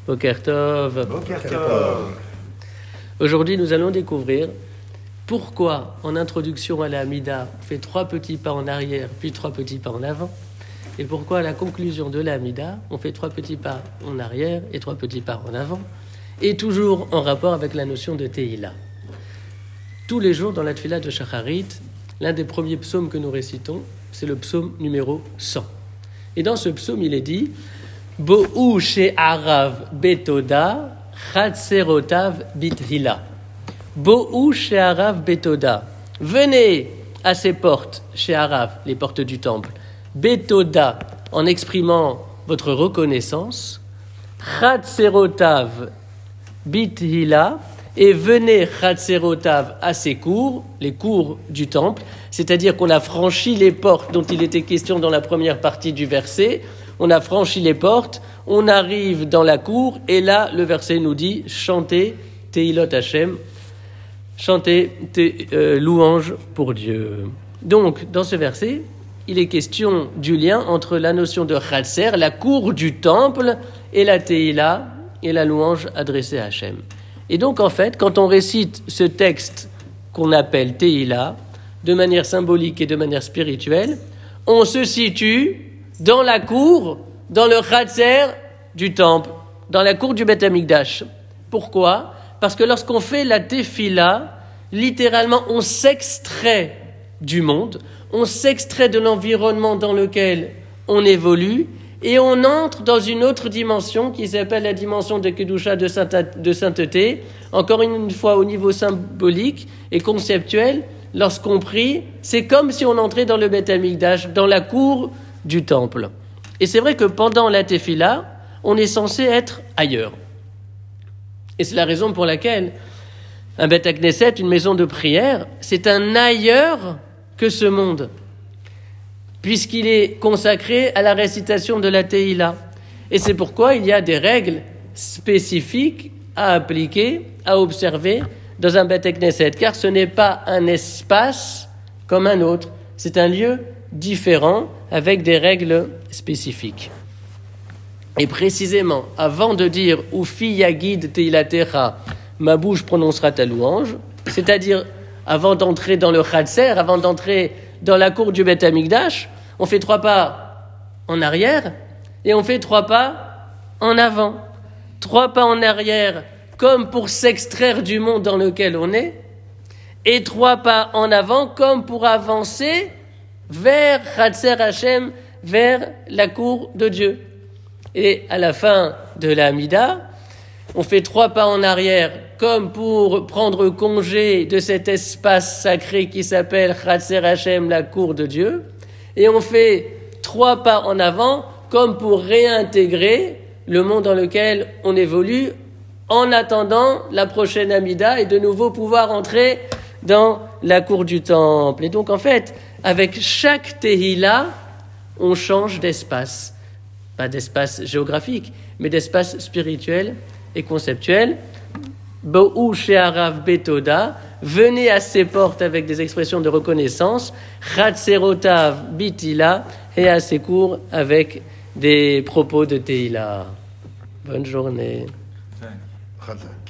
Boker Tov. Boker Tov. Aujourd'hui, nous allons découvrir pourquoi, en introduction à la Hamida, on fait 3 petits pas en arrière, puis 3 petits pas en avant, et pourquoi, à la conclusion de la Hamida, on fait 3 petits pas en arrière et 3 petits pas en avant, et toujours en rapport avec la notion de Tehila. Tous les jours, dans la Tfila de Shacharit, l'un des premiers psaumes que nous récitons, c'est le psaume numéro 100. Et dans ce psaume, il est dit « Bo'u she'arav betoda, chatserotav bithila » Bo'u she'arav betoda. Venez à ses portes, she'arav, les portes du temple, betoda, en exprimant votre reconnaissance, chatserotav bithila, et venez chatserotav à ses cours, les cours du temple, c'est-à-dire qu'on a franchi les portes dont il était question dans la première partie du verset, on a franchi les portes, on arrive dans la cour, et là, le verset nous dit, chantez Tehilot Hashem, chantez louanges pour Dieu. Donc, dans ce verset, il est question du lien entre la notion de Chatser, la cour du temple, et la Tehila, et la louange adressée à Hashem. Et donc, en fait, quand on récite ce texte qu'on appelle Tehila, de manière symbolique et de manière spirituelle, on se situe dans la cour, dans le Chatser du temple, dans la cour du Beth Amikdash. Pourquoi ? Parce que lorsqu'on fait la Tefila, littéralement, on s'extrait du monde, on s'extrait de l'environnement dans lequel on évolue, et on entre dans une autre dimension qui s'appelle la dimension de Kedusha, de sainteté, encore une fois au niveau symbolique et conceptuel. Lorsqu'on prie, c'est comme si on entrait dans le Beth Amikdash, dans la cour du temple. Et c'est vrai que pendant la Tefila, on est censé être ailleurs. Et c'est la raison pour laquelle un Beth Knesset, une maison de prière, c'est un ailleurs que ce monde, puisqu'il est consacré à la récitation de la Tehila. Et c'est pourquoi il y a des règles spécifiques à appliquer, à observer dans un Beth Knesset, car ce n'est pas un espace comme un autre, c'est un lieu différent avec des règles spécifiques. Et précisément, avant de dire « Ufi yagid tehilatecha » ma bouche prononcera ta louange, c'est-à-dire avant d'entrer dans le Chatser, avant d'entrer dans la cour du Beth Amikdash, on fait 3 pas en arrière et on fait 3 pas en avant. 3 pas en arrière comme pour s'extraire du monde dans lequel on est, et 3 pas en avant comme pour avancer vers Chatser Hashem, vers la cour de Dieu. Et à la fin de la Hamida, on fait 3 pas en arrière comme pour prendre congé de cet espace sacré qui s'appelle Chatser Hashem, la cour de Dieu. Et on fait 3 pas en avant comme pour réintégrer le monde dans lequel on évolue en attendant la prochaine Hamida et de nouveau pouvoir entrer dans la cour du temple. Et donc en fait, avec chaque Tehila, on change d'espace. Pas d'espace géographique, mais d'espace spirituel et conceptuel. Bo'u she'arav betoda, venez à ses portes avec des expressions de reconnaissance, chatserotav bithila, et à ses cours avec des propos de Tehila. Bonne journée.